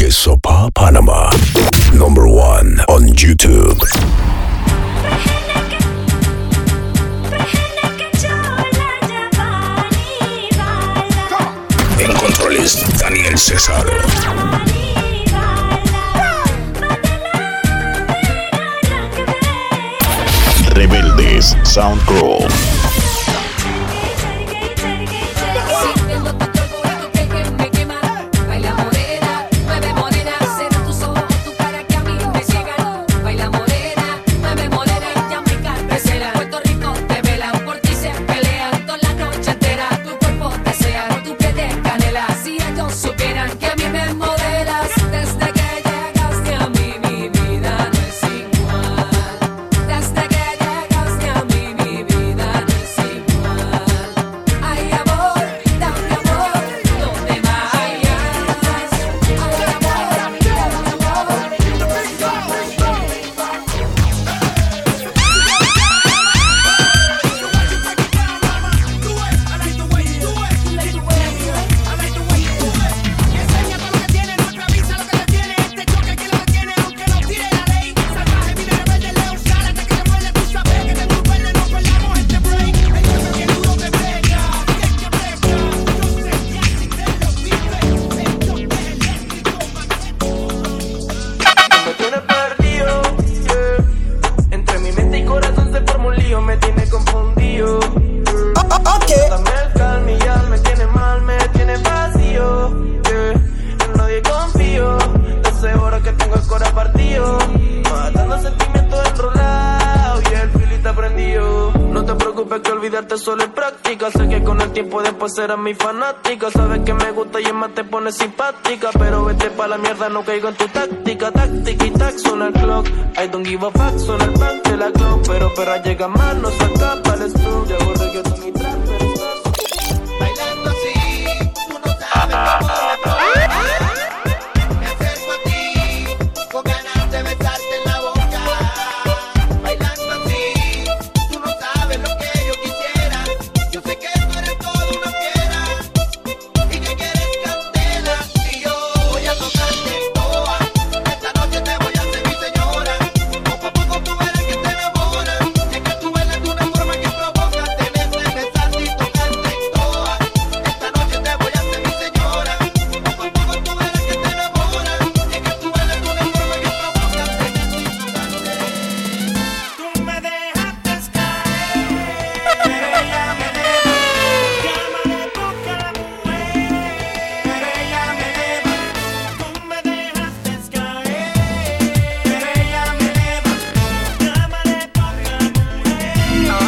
Sopa Panama. #1 on YouTube. En controles, Daniel César. Rebeldes Sound Crew. Solo en práctica, sé que con el tiempo después serás mi fanática. Sabes que me gusta y es más te pones simpática. Pero vete pa' la mierda, no caigo en tu táctica. Táctica y tac, suena el clock. I don't give a fuck, suena el bank de la clock. Pero perra llega más, no se acaba el stop. Ya hago reggaeton y trap, pero estás bailando así, tú no sabes cómo me acerco a ti, con ganas de besarte en la boca. Bailando así, tú no sabes lo que yo quisiera. Yo sé que tú eres toda una fiera y que quieres candela. Y yo voy a tocarte toa. Esta noche te voy a hacer mi señora. Poco a poco tú verás que te enamoras. Es que tú bailas de una forma que provoca. Tienes que besarte y tocarte toa. Esta noche te voy a hacer mi señora. Poco a poco tú verás que te enamoras. Es que tú bailas de una forma que provoca. Tienes que tocarte. Tú me dejaste caer, pero ella me levantó. Llámale porque la mujer, pero ella me levantó. Tú me dejaste caer, pero ella me levantó. Llámale porque la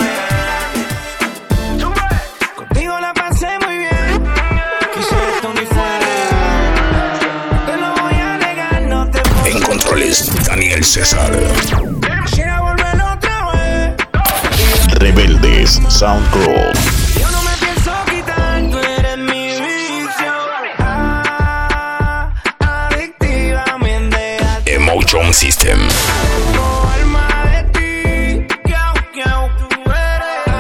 mujer. Contigo la pasé muy bien. Quise esto ni fuera. Te lo voy a negar, no te puedo. En controles, Daniel César. Quisiera volver otra vez. Rebeldes Sound Crew. Yo no me pienso quitar, tú eres mi vicio. Adictiva, me dejas Emotion System. como alma de ti. Tú eres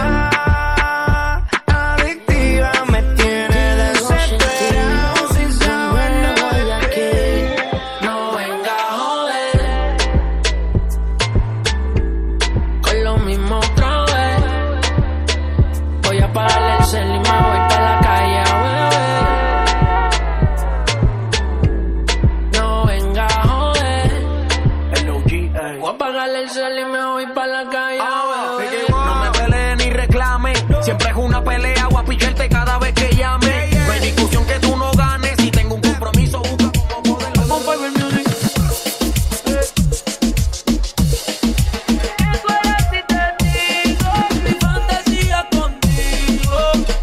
adictiva, me tienes desesperado sin saber nada de aquí. No venga a joder con lo mismo otra vez. Voy a pagarle el cel y me voy pa' la calle a beber. No venga a joder. Voy a pagarle el cel y me voy pa' la calle a beber. No me pelees ni reclame. Siempre es una pelea, voy a picharte cada vez que llame. No hay discusión que tú no ganes. Si tengo un compromiso, busca cómo poderlo. Vamos pa' el music. Mi fantasía contigo.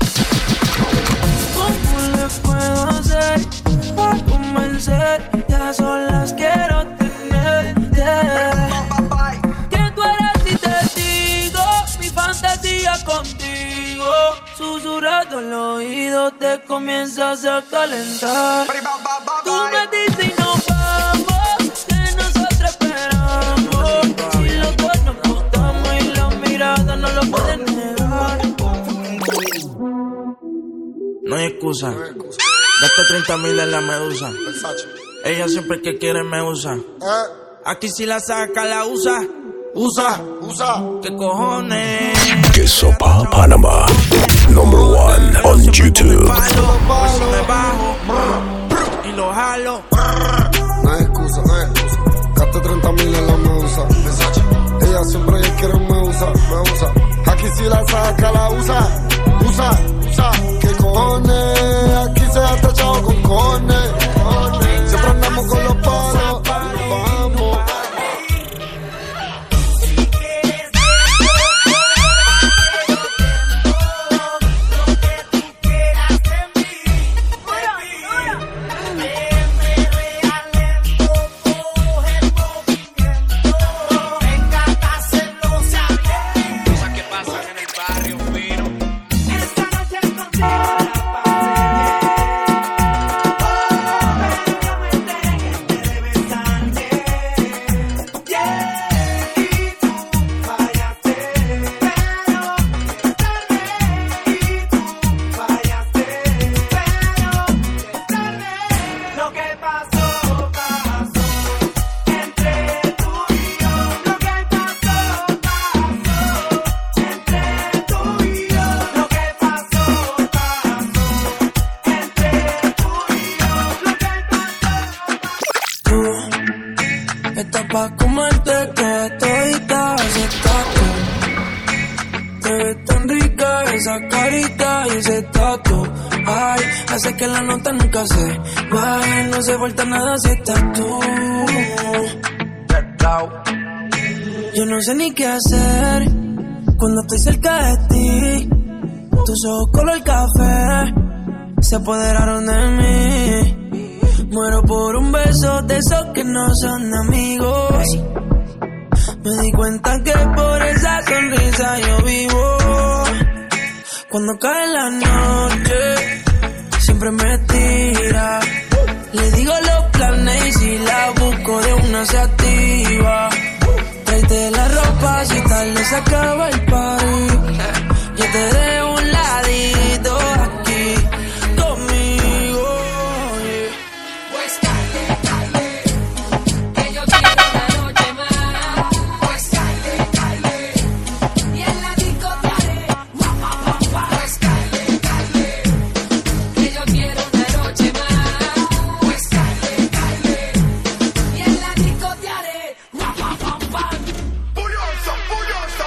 ¿Cómo le puedo hacer para convencer? Ya solas quiero tenerte. Que tú eres mi testigo. Mi fantasía contigo. Susurrando el oído te comienzas a calentar. Tú me dices y nos vamos, que nosotros esperamos. Si los dos nos gustamos y las miradas no lo pueden negar. No hay excusa. Gasté 30,000 en la medusa. Ella siempre que quiere me usa. Aquí si la saca, la usa. Usa. ¿Qué cojones? Quesopa Panama, number 1 on YouTube. Por si me bajo y lo jalo. No hay excusa. Gasté 30,000 en la medusa. Ella siempre que quiere me usa. Aquí si la saca, la usa. ¿Qué cojones? Aquí se ha tachado con cojones. Siempre andamos con los palos. Vamos. Estás pa' comerte toda todita ese taco. Te ves tan rica esa carita y ese tatu. Ay, hace que la nota nunca se baje. No se vuelta nada si estás tú. Yo no sé ni qué hacer cuando estoy cerca de ti. Tus ojos color café se apoderaron de mí. Muero por un beso de esos que no son amigos. Me di cuenta que por esa sonrisa yo vivo. Cuando cae la noche, siempre me tira. Le digo los planes y si la busco de una se activa. Tráete la ropa si tarde se acaba el party. Yo te dejo un ladito aquí conmigo. Pues cale, que yo quiero una noche más. Pues cale, y en la disco te haré. Pues cale, que yo quiero una noche más. Pues cale, y en la disco te haré. Furioso,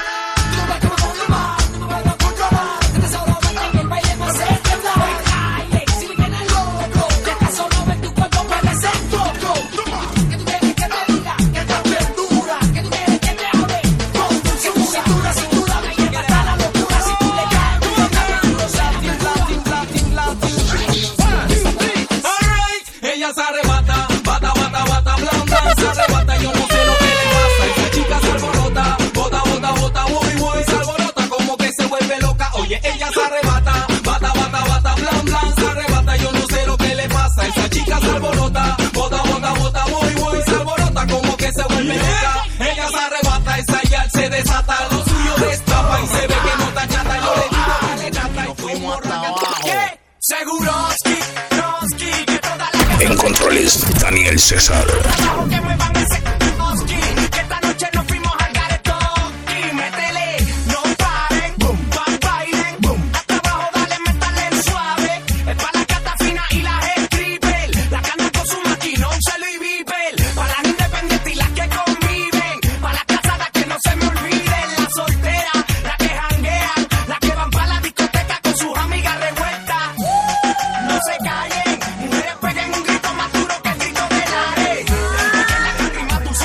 Ella se arrebata, bata, blan, blan, se arrebata, yo no sé lo que le pasa. Esa chica se alborota, bota, voy, se alborota como que se vuelve loca. Oye, ella se arrebata, bata, blan, blan, se arrebata, yo no sé lo que le pasa. Esa chica se alborota, bota, voy, se alborota como que se vuelve loca. Ella se arrebata, esa ya se desata, lo suyo destapa y se ve que no está chata. Yo le digo, dale chata y fuimos hasta abajo. ¿Qué? Seguroski, que toda la En controles, Daniel César. que muevan ese Oski, que esta noche nos fuimos al garetón. Y métele, no paren, boom, bailen, boom. Hasta abajo, dale, métale suave. Es pa' la cata fina y las stripper. La que anda con su maquinón, celo y viper. Pa' las independientes y las que conviven. Pa' las casadas que no se me olviden. Las solteras, las que janguean. Las que van pa' la discoteca con sus amigas revueltas. No se callen, mujeres peguen un grito más duro que el grito del Ares. En la lágrima tú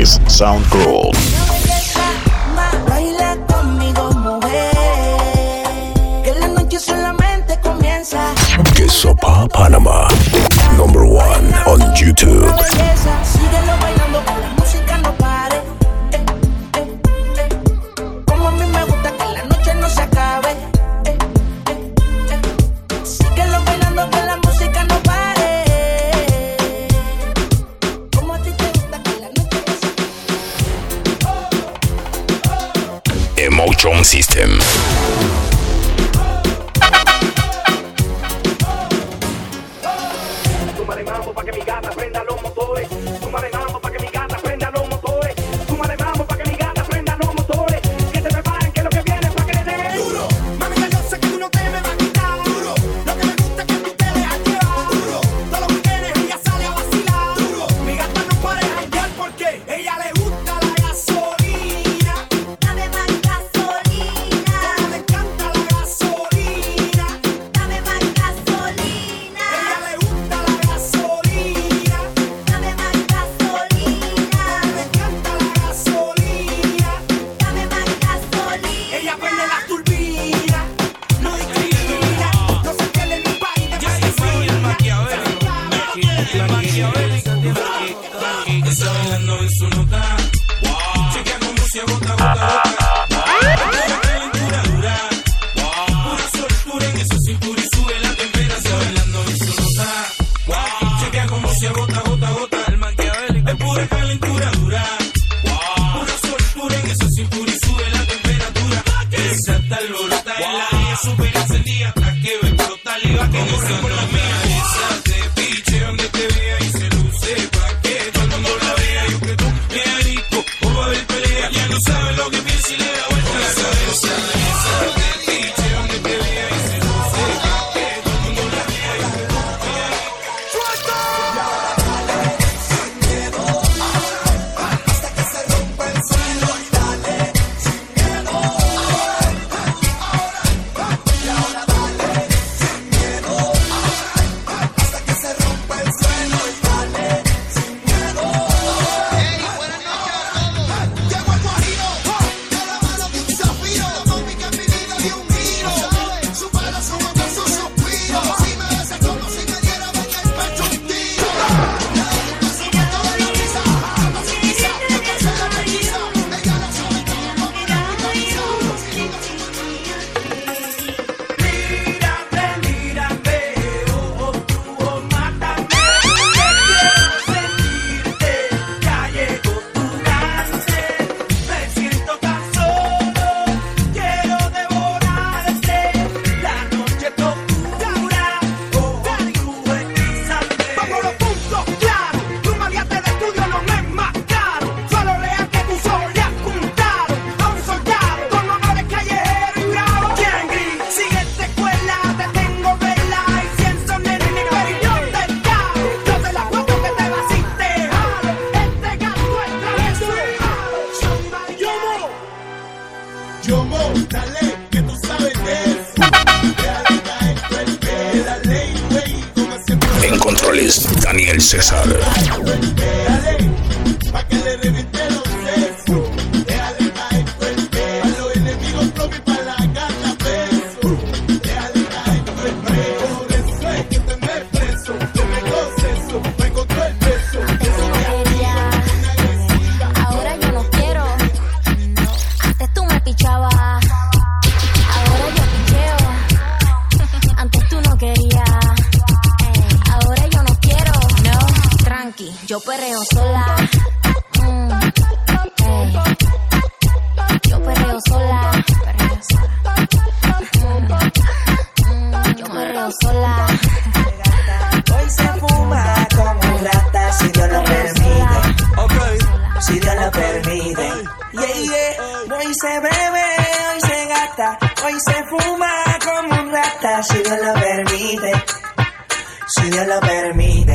is Sound Girl. Baila conmigo, mujer, que la noche solamente comienza. Queso Pa Panama, number 1 on YouTube. Belleza, síguelo bailando, que la música no pare. Como a mí me gusta que la noche no se acabe. Síguelo bailando, que la música no pare. Como a ti te gusta que la noche no se acabe. Emotion System. Súmale mambo pa' que mi gata prenda los motores. Súmale mambo pa' que mi gata prenda los motores. Súmale mambo pa' que mi gata prenda los motores. Que te preparen que lo que viene es pa' que le den duro. Mami, yo sé que tú no te me vas a quitar duro. Lo que me gusta es que tú te dejas llevar duro. Todos los weekends ella sale a vacilar duro. Mi gata no para de janguear porque ella le gusta la gasolina. Dame más gasolina. Como le encanta la gasolina. Dame más gasolina. Ella le gusta la gasolina. Dame más gasolina. Le encanta la gasolina. Dame más gasolina. Ella prende la turbina, no discrimina, no se quede en un país de marquesina. Está bailando en su nota. Chequea como se agota, gota, gota. Pura calentura dura. Pura soltura en esa cintura y sube la temperatura. Bailando en su nota. Chequea como se agota, gota, gota. El maquiavélico. Es pura calentura dura. Pura soltura en esa cintura y sube la temperatura. Esa está alborota en la vía super encendida hasta que va a explotar y va a correr por la mía. Esa te piche donde te vea y se luce pa' que todo el mundo la vea. Yo que tú me arico o va a haber pelea. Ya no sabes lo que piensa y le da vuelta a la cabeza. Esa te piche donde te vea y se luce pa' que todo el mundo la vea. Yo que tú me arico. Llegó el guajiro, de la mano de un zafiro. Mami que mi vida dio un giro. Su pelo, su boca, su suspiro. Si me besa como si me diera en el pecho un tiro. Se mata de la risa, no se pisa, no se la pellizca. Ella no sabe cómo comer la pizza. Mírate, mírate, oh, tú, oh, mátame. Que quiero sentirte, ya llegó tu cáncer. Me siento tan solo, quiero devorarte. La noche es oscura, oh, tú hechízate. Pongo los puntos claros, tu maleante de estudio no me es más caro. Solo leal que tus ojos le apuntaron a un soldado con honores callejeros y bravos. ¿Quién gris? Sigue esta escuela, te tengo vela y cienzo nene mi perillón del cabo. Yo te la cuento que te vasiste, jalo. Este gato es travieso y malo. Yomo, dale, que tú sabes de eso. Déjale caer tu el dale, güey, como siempre. En controles, Daniel César. Dale, pa' que le reviente los sesos. Déjale caer tu a los enemigos propios y pa' la gata beso. Déjale caer tu por eso es que te me preso. Yo me goceso, me encontró el beso. Eso me Quería. Ahora yo no quiero. Antes tú me pichabas. Ahora yo picheo. Antes tú no querías. Ahora yo no quiero. No, tranqui, yo perreo sola. Yo perreo sola. Yo perreo sola. Hoy se fuma como un rata si Dios lo permite. Si Dios lo permite. Yeah, yeah. Hoy se bebe, hoy se gasta. Hoy se fuma como un rata si Dios lo permite. Si Dios lo permite.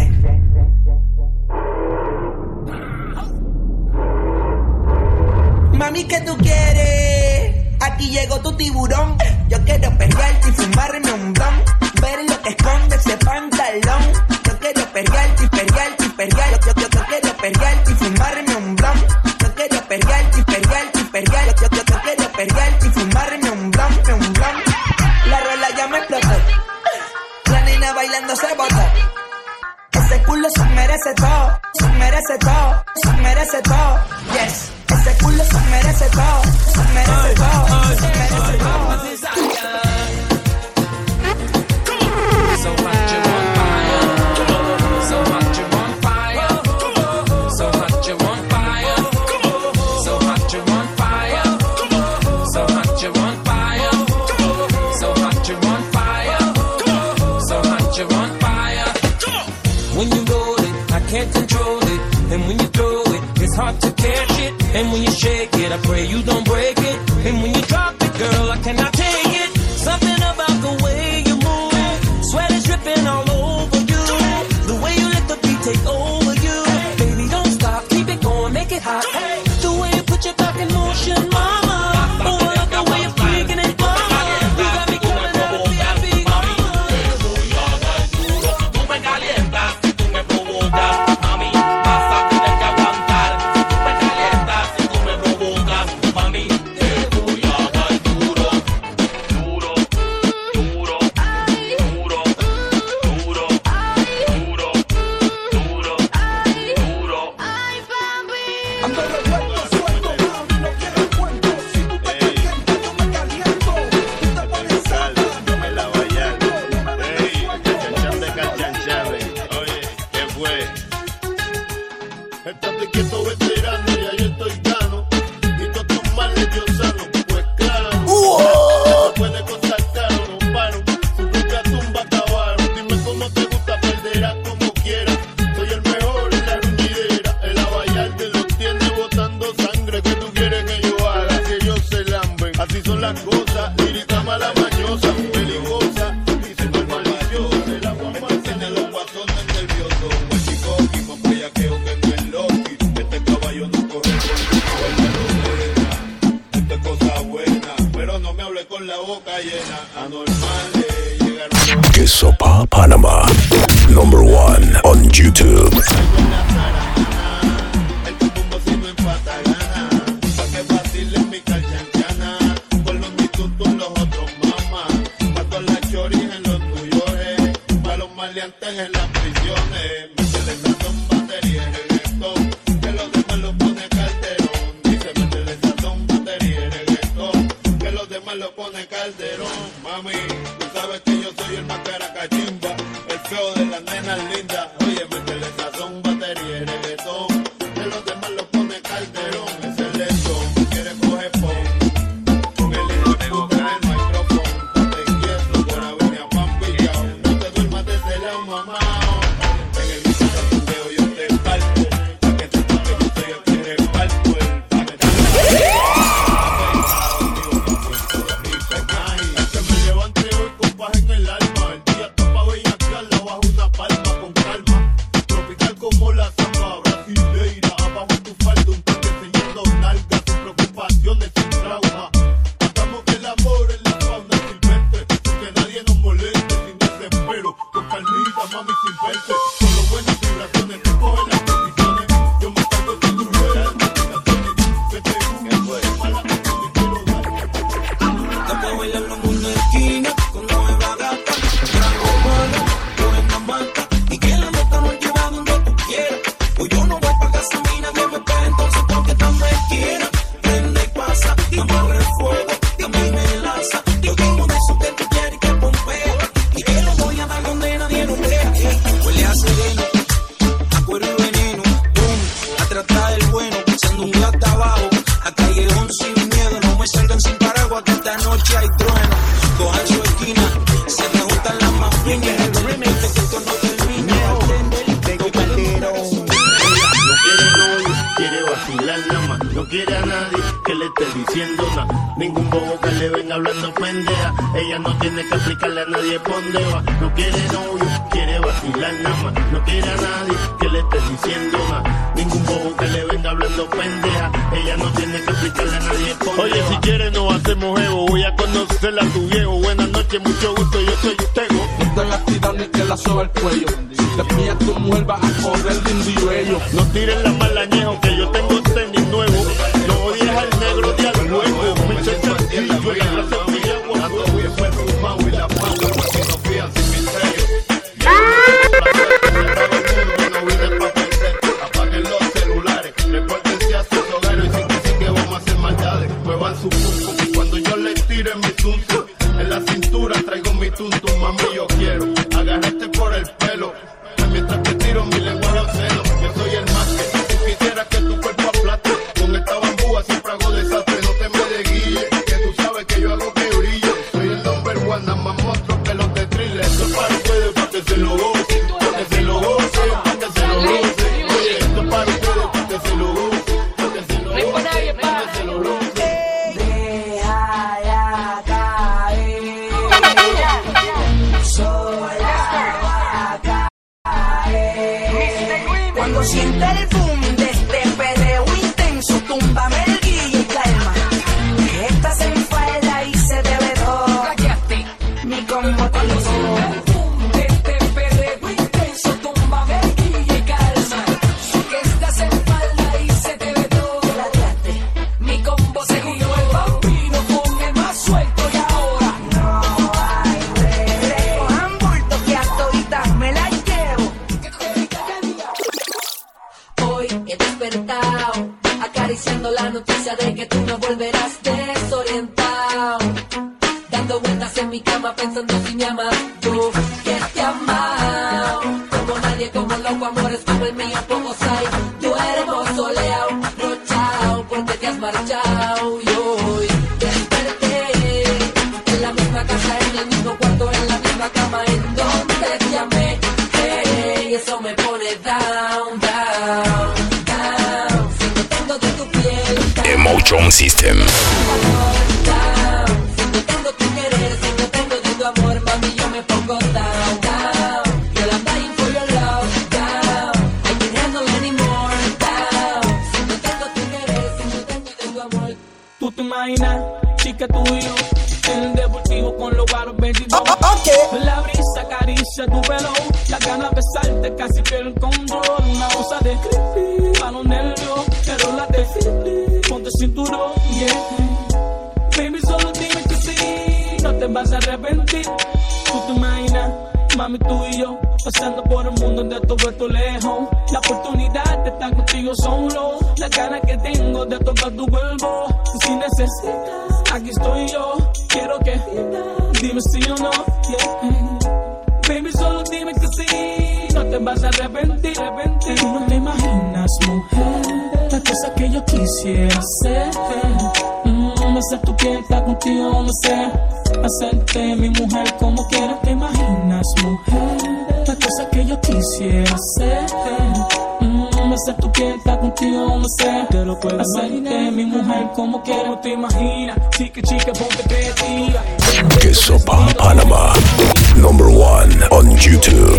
Mami, ¿qué tú quieres? Aquí llegó tu tiburón. Yo quiero perrearte y fumarme un blon. Ver lo que esconde ese pantalón. Yo quiero perrearte y perrearte y perrear. Yo quiero perrearte y fumarme un blon. perrear y fumarme un blunt, un blunt. La rola ya me explotó. La nena bailando se botó. Ese culo se merece todo, se merece todo, se merece todo. Yes, ese culo se merece todo, se merece todo, se merece todo. So hot you on fire. So hot you on fire. So hot you on fire. So hot you on fire. So hot you on fire. So hot you on fire. So hot you on fire. When you roll it, I can't control it. And when you throw it, it's hard to catch it. And when you shake it, I pray you don't break it. And when you drop it, girl, I cannot take it. Something about the way you move, sweat is dripping all over you. The way you let the beat take over you. Baby, don't stop, keep it going, make it hot. The way you put your back in motion, mama. Oh, I love the way you're freaking it, mama. You got me coming out of VIP, mama. Tú me calientas, si tú me provocas, mami, vas a tener que aguantar. Tú me calientas, si tú me provocas, mami, te voy a dar duro, duro, duro, duro, duro, duro, duro, duro. Ando revuelto, suelto, mami, no quiero cuento. Si tú te calientas, yo me caliento. Tú te pones sal, yo me la bailando. Oye, ¿qué fue? Estate quieto, veterano, ya yo estoy gano. Y todos tus males yo sano, pues claro. No puede costar caro, no paro. Su propia tumba acabaron. Dime cómo te gusta, perderás como quieras. Soy el mejor en la ruñidera. El abayarte los tiene botando sangre. ¿Qué tú quieres que yo haga? Que ellos se lamben. Así son las cosas. Lirita mala mañosa, peligrosa. Y se maliciosa. El agua mantiene los guasones nerviosos. Un chico y más bellaqueo que no es Loki. Este caballo no corre por el esta es cosa buena, pero no me hable con la boca llena. Anormales llegaron los Quesopa Panama. Number 1 on YouTube. el tumbo si no empata gana. Pa' que vacilen mi calchanchana. Con los mitutos los otros mamás. Pa' todas las choris en los tuyores. Pa' los maleantes en las prisiones. Métele sazón, batería y reggaetón. Que los demás lo pone Calderón. Dice métele sazón, batería y reggaetón. Que los demás lo pone Calderón. Mami, tú sabes que yo soy el más caracachimba. El feo de las nenas lindas. Oye, métele sazón, batería y reggaetón. Que los demás lo pone Calderón. Es el lechón, quiere coger pon. Con el hijo de boca en el micrófono. Estate quieto, por haberme apambillado. No te duermas de ese lado, mamá. En el mismo tatueo yo te palpo. Pa' que sepas que yo soy el que reparto el que me levante hoy con paz en el alma. El día está pa' bellaquearla bajo una palma con calma. Tropical como la zamba brasileira. Abajo tu falda un toque enseñando nalgas. Sin preocupaciones, sin trauma. Hagamos que el amor en la fauna silvestre. Sin que nadie nos moleste, sin desespero. Con calmita, mami, sin verte. Solo buenas vibraciones, tú coges las decisiones. Yo me cargo de tu rueda de comunicaciones. Que te guste, mala que no te quiero dar. Estamos bailando en una esquina con nueva gata, trago mala, buena mata, y que la nota nos lleva donde tú quieras. Pues yo no voy pa' gasolina, que me pague entonces porque tan me quiera. Prende y pasa, y amarra el fuego, y a mí me laza. Yo como de eso que tú quieres y que pompea, y te lo voy a dar donde nadie nos vea. Huele a sereno, a cuero y veneno, boom, a tratar del bueno, echando un gato abajo, a callejón sin miedo, no me salgan sin paraguas que esta noche hay trueno. Cojan su esquina, se me juntan las más finas, el remix que esto no termina. No quiere novio, quiere vacilar nada más. No quiere a nadie que le esté diciendo nada. Ningún bobo que le venga hablando pendeja. Ella no tiene que explicarle a nadie por dónde va. No quiere novio, quiere vacilar nada más. No quiere a nadie que le esté diciendo nada. Ningún bobo que le venga hablando pendeja. Ella no tiene que explicarle a nadie por dónde va. Oye, si quieres nos hacemos ego. Voy a conocerla a tu viejo. Buenas noches, mucho gusto, yo soy Tego. No te la tiras ni que la soba el cuello. Si te pillas tu mujer va a correr lindo y bello. No tiren la malañejo que yo tengo tenis nuevo. No odies al negro de al huevo. Muchacha tires mi tuntum. En la cintura traigo mi tuntum, mami, yo quiero agarrarte por el pelo. Mientras te tiro mi lengua a los senos. Yo soy el más que tú quisieras que tu cuerpo aplaste. Con esta bambúa siempre hago desastre. No te me desguille, que tú sabes que yo hago que brille. Soy el number one, nada más monstruo que los de thriller. Esto es para ustedes, para que se lo goce. Para que se lo goce, para que se lo goce. Oye, esto es para ustedes, para que se lo goce. Para que se lo goce, para que se lo goce. Cuando sienta el boom de este perreo intenso, túmbame el guille y calma. Que estás en falda y se te ve todo. Cállate, mi combo te hizo. Cuando sienta el boom de este perreo intenso, túmbame el guille y calma. Que estás en falda y se te ve todo. Cállate, mi combo se junto el vampiro con el más suelto y ahora no hay break. Cojan bulto que a toditas me la llevo. Hoy he despertado, acariciando la noticia de que tú no volverás desorientado. Dando vueltas en mi cama pensando si me amas, yo que te he amado. Como nadie, como loco, amores como el mío, pocos hay. Tú eres soleado, rochao, porque te has marchado. Y hoy desperté en la misma casa, en el mismo cuarto, en la misma cama, en donde te amé. Hey, eso me pone down, down, down. Si no tengo de tu piel, down, Emotion System. down. Si no tengo tu querer, si no tengo de tu amor, mami, yo me pongo down, down. Girl, I'm dying for your love, down. I can't handle anymore, down. Si no tengo tu querer, si no tengo de tu amor. Tú te imaginas, chica, tú y yo en el deportivo con los baros 22. La brisa acaricia tu pelo, la gana de besarte casi pierdo el control. Una onza de creepy, a los nervios, pero la de flippy. Ponte cinturón, yeah. Baby, solo dime que sí, no te vas a arrepentir. Tú te imaginas, mami, tú y yo pasando por el mundo de todo esto lejos. La oportunidad de estar contigo solo, la ganas que tengo de tocar tu cuerpo. Y si necesitas, aquí estoy yo. Quiero que dime si o no, yeah. Baby, solo dime que sí, no te vas a arrepentir. Tú no te imaginas, mujer, las cosas que yo quisiera hacer. Hacer tu piel, estar contigo, no sé. Hacerte mi mujer como quiera. Te imaginas, mujer, las cosas que yo quisiera hacer. Hacer tu piel, estar contigo, no sé. Te lo puedo hacerte mi mujer como quiera. No te imaginas, chica, chica, ponte creativa. Que Sopa Panama. Number 1 on YouTube.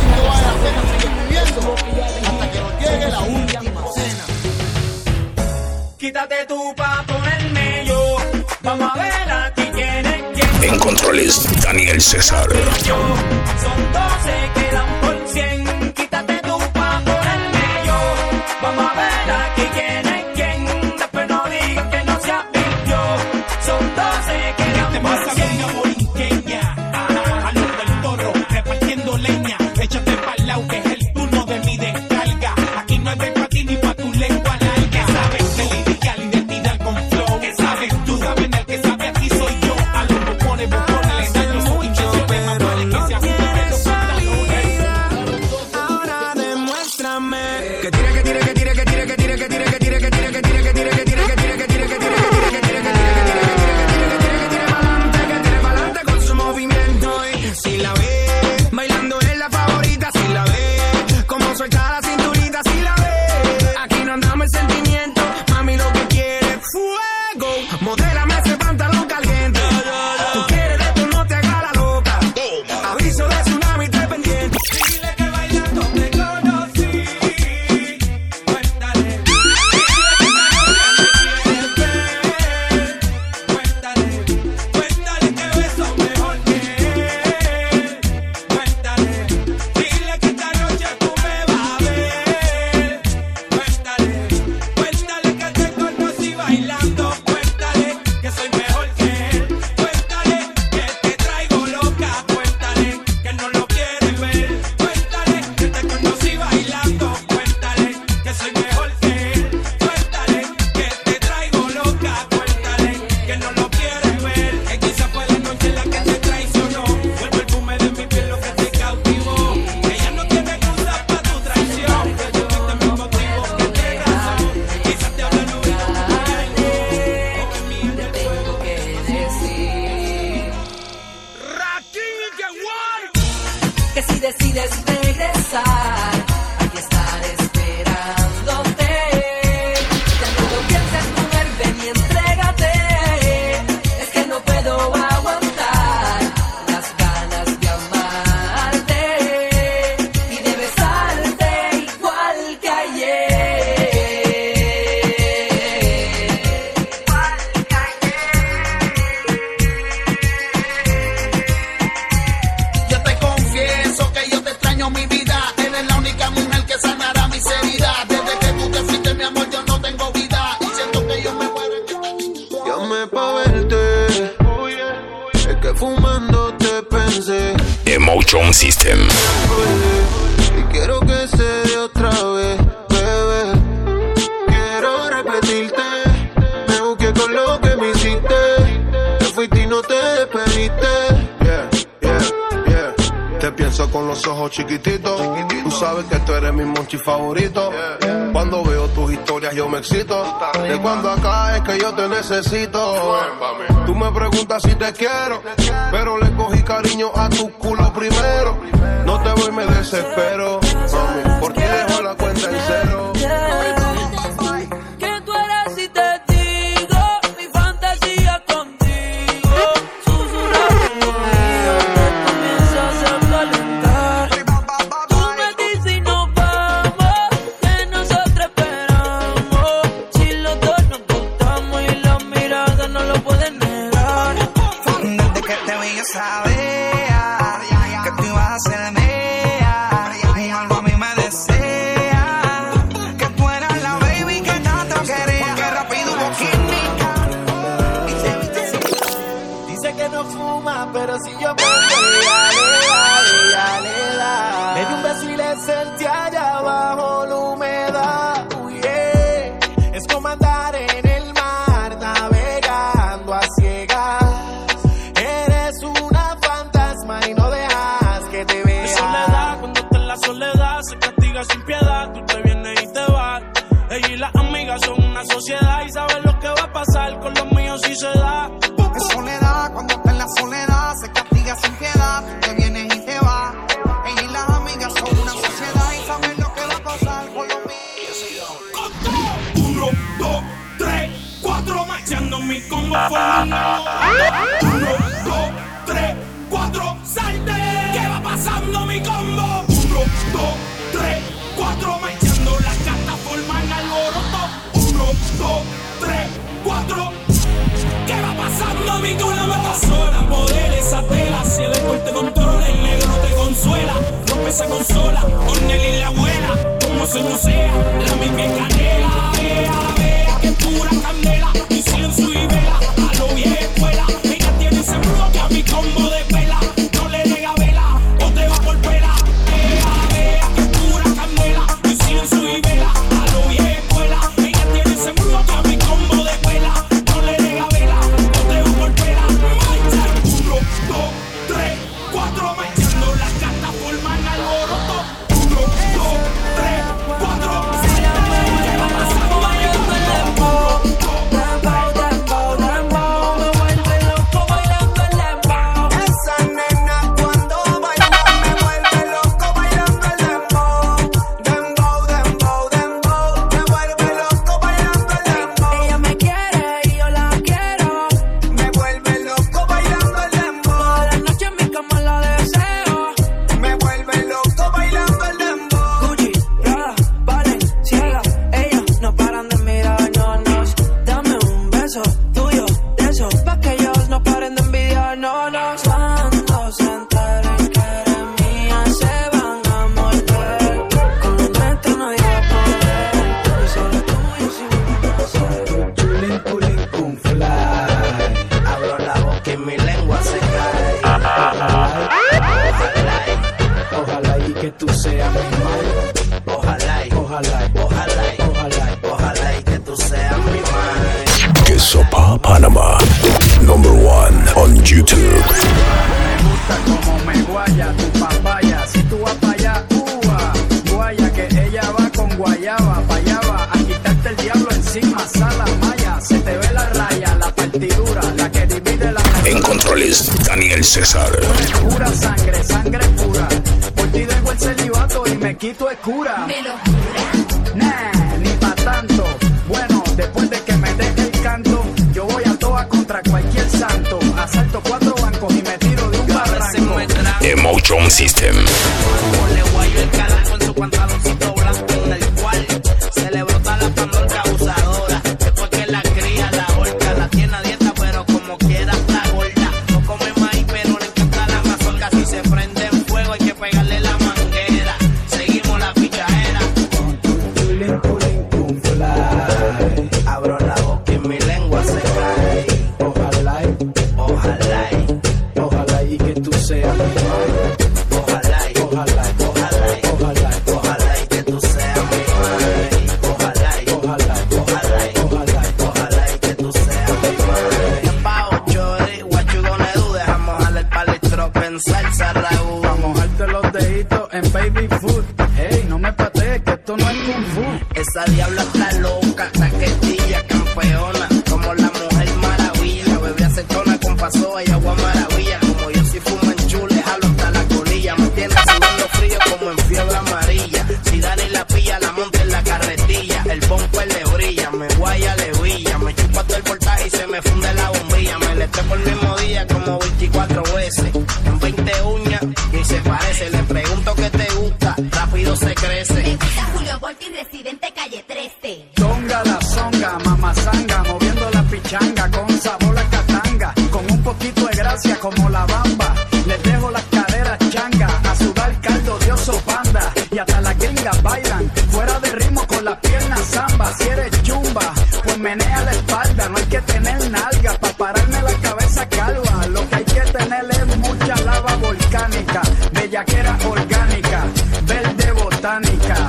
Hasta que nos llegue la última cena. Quítate tú pa' ponerme yo. Vamos a ver aquí quién es quién. En controles, Daniel César. Yo, son 12, quedan por 100. Quítate tú pa' ponerme yo. Vamos a ver aquí quién es quién. Después no digas que no se advirtió. Son 12, quedan por 100. A los del toro, repartiendo leña. Échate pa'l lado que es el turno de mi descarga. Aquí no hay break pa' ti ni pa' tu lengua larga. Sabes de lirical y de tirar con flow. ¿Qué sabes? Tú sabes el que sabe aquí soy yo. A los bocones, les dan los pinches. Yo me vale que se ajusten los pantalones. olvides regresar, aquí estaré esperándote. Ya no lo pienses, mujer, ven y entrégate. Es que no puedo aguantar las ganas de amarte y de besarte igual que ayer. Yo te confieso que yo te extraño, mi vida. Eres la única mujer que sanará mis heridas. Desde que tú te fuiste, mi amor, yo no tengo vida. Y siento que yo me muero en esta vida. Llamé pa' verte, es que fumando te pensé. Emotion System. Y quiero que se dé otra vez, bebé. Quiero repetirte, me busqué con lo que me hiciste. Te fuiste y no te despediste. Yeah, yeah, yeah. Te pienso con los ojos chiquititos. Tú sabes que tú eres mi monchi favorito. Cuando veo tus historias yo me excito. De cuando acá es que yo te necesito. Tú me preguntas si te quiero, pero le cogí cariño a tu culo primero. No te voy, me desespero, mami, por ti dejo la cuenta en cero. Que tú eres y te digo mi fantasía contigo. Susurrando en el oído te comienzas a calentar. Tú me dices y nos vamos, que nosotros esperamos. Si los dos nos gustamos y las miradas no lo pueden negar. Desde que te vi yo sabía que tú ibas a ser mía. Algo a mí me desea que tú eras la baby que tanto quería. Que rápido hubo química. Dice que no fuma, pero si yo pongo, ella le da. Le di un beso y le sentí allá abajo la humedad. Yeah. Es como andar en el mar, navegando a ciegas. Eres una fantasma y no dejas que te vea. De soledad, cuando está en la soledad, se castiga sin piedad. Tú te vienes y te vas. Ella y las amigas son una sociedad y saben lo que va a pasar con los míos si se da. De soledad, cuando está en la soledad, se castiga sin piedad. Tú te vienes y te vas. Ella y las amigas son una sociedad y saben lo que va a pasar con los míos. 1, 2, 3, 4, marchando mi combo formando. 1, 2, 3, 4, salte. ¿Qué va pasando mi combo? 1, 2, 3, 4, marchando las cartas forman alboroto. 1, 2, 3, 4. ¿Qué va pasando mi combo? Me sola, poder esa tela. Si el alcohol te controla, el negro te consuela. Rompe esa consola, con él y la abuela. Como se no sea, la misma canela. Vea que pura candela, incienso y vela. A lo vieja escuela, ella tiene ese bloque a mi combo de pela. No le nega vela, o te va por pela. Vea que pura candela, incienso y vela. A lo vieja escuela, ella tiene ese bloque a mi combo de pela. No le nega vela, o te va por pela. Marcha 1, 2, 3, 4, marchando las cartas forman alboroto. 1, 2, 3, 4, ¿qué va pasando? Sopa Panama, #1 on YouTube. Me gusta como me guaya tu papaya. Si tú vas para allá, guaya que ella va con guayaba. Pa' allá va a quitarte el diablo encima. Sala maya, se te ve la raya, la partidura, la que divide la En controles, Daniel César. Pura sangre, sangre pura. Por ti dejo el celibato y me quito el cura. ¿Me lo jura? Nah, ni pa' tanto. Bueno, después de que me deje el canto, yo voy a toa contra cualquier santo. Asalto 4 bancos y me tiro de un barranco. Emotion System. Le guayo el carajo en su pantaloncito blanco, en el cual se le brota la pandorca abusadora. Después que la cría, la horca, la tiene a dieta, pero como quiera está gorda. No come maíz, pero le encanta la mazorca. Si se prende en fuego, hay que pegarle la manguera. Seguimos la pichadera. Abro la boca y mi lengua se cae. Ojalá, Ojalá, ojalá y que tú seas mi madre. ojalá, Ojalá, ojalá, ojalá, ojalá y que tú seas mi madre. Ojalá, ojalá, ojalá, ojalá. ojalá y que tú seas mi madre. Pao, chori, what you gonna do? Dejamos jalar el palistro en salsa raúl. Vamos a darte los deditos en baby food. Hey, no me patees que esto no es kung fu. Esa diabla está loca, taquetilla, campeona. Como la mujer maravilla, bebé acetona con pasoa y agua maravilla. Como yo si fumo en chule, jalo hasta la colilla. Me tiene sudando frío como en fiebre amarilla. Si Dani la pilla, la monta en la carretilla. El bumper le brilla, me guaya, le brilla. Me chupa todo el voltaje y se me funde la bombilla. Me le trepo el mismo día como 24 veces. En 20 uñas y se parece. Le pregunto qué te gusta, rápido se crece. Julio Volti, residente calle 13. Tonga la zonga, mamazanga, moviendo la pichanga con sabor a catanga, con un poquito de gracia como la bamba. Les dejo las caderas changa, a sudar caldo de oso panda, y hasta las gringas bailan, fuera de ritmo con las piernas zamba. Si eres chumba, pues menea la espalda, no hay que tener nalga pa' pararme la cabeza calva. Lo que hay que tener es mucha lava volcánica, bellaquera orgánica, verde botánica,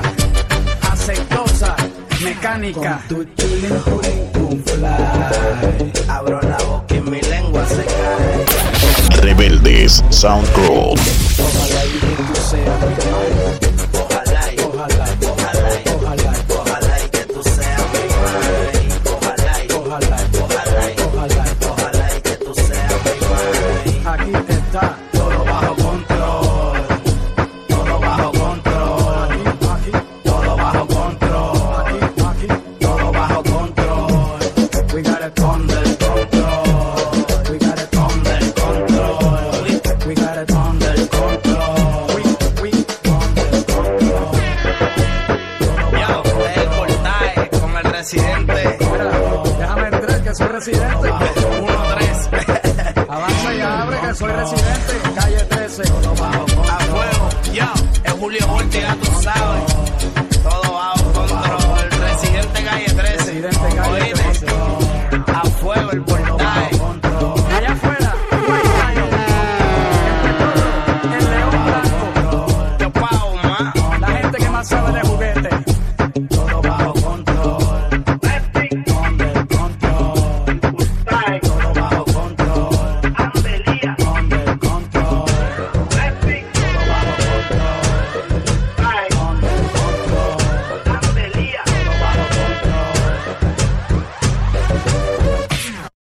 aceitosa, mecánica. Tu chulín, chulín, un fly. Abro la boca y mi lengua se cae. Rebeldes Sound Crew. Ojalá y que tú seas mi madre. Ojalá, Ojalá, ojalá, ojalá, ojalá y que tú seas mi madre. Ojalá, ojalá, ojalá, ojalá. ojalá y que tú seas mi madre. Aquí está. Todo bajo control, todo bajo control, Aquí, todo bajo control, aquí. todo bajo control. We got it Under control, we got it under control, we got it under control. we under control. Yo, el portaje con el residente. Mira, déjame entrar que soy residente. 1-3. Avanza y abre que soy residente.